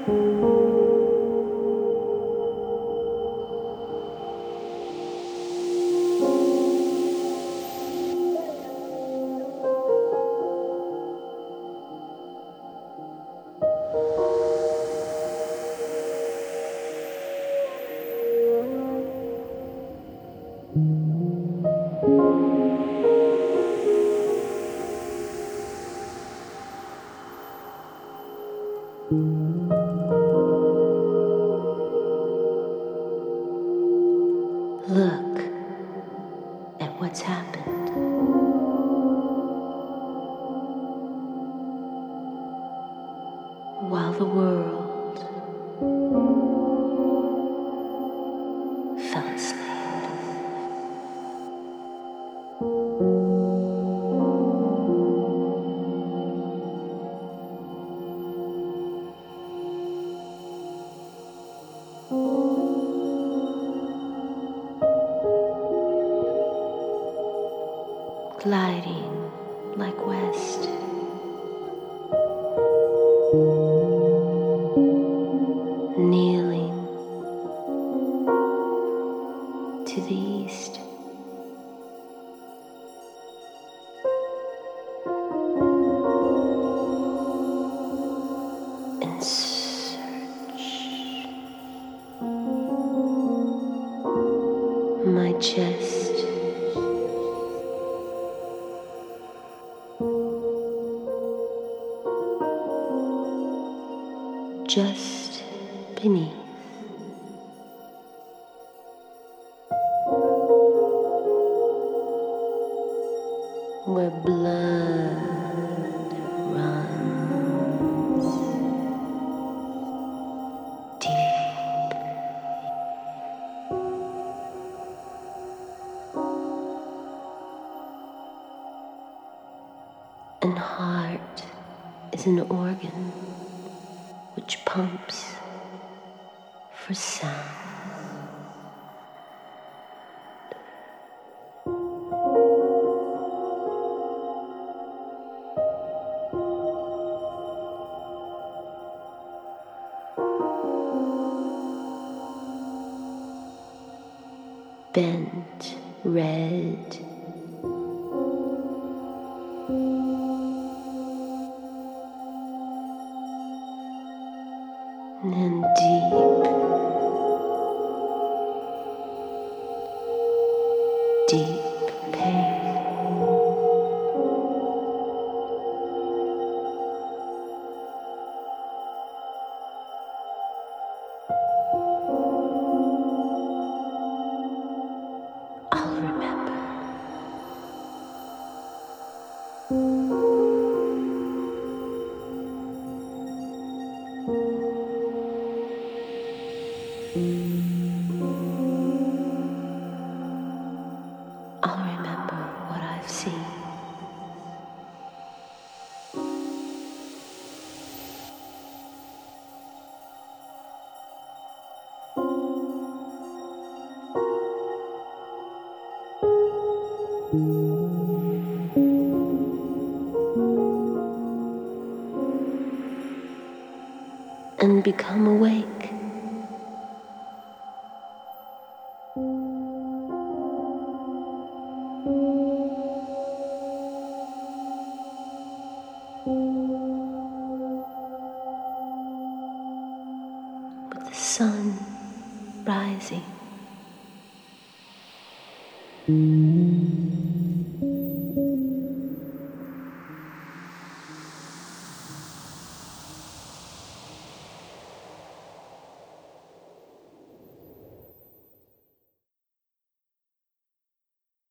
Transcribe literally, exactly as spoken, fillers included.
Look at what's happened. While the world fell asleep. Gliding like west, kneeling to the east, in search. My chest just beneath. Where blood runs deep. And heart is an organ which pumps for sound. Bent red, and deep, deep pain. I'll remember. I'll remember what I've seen. And become awake. With the sun rising.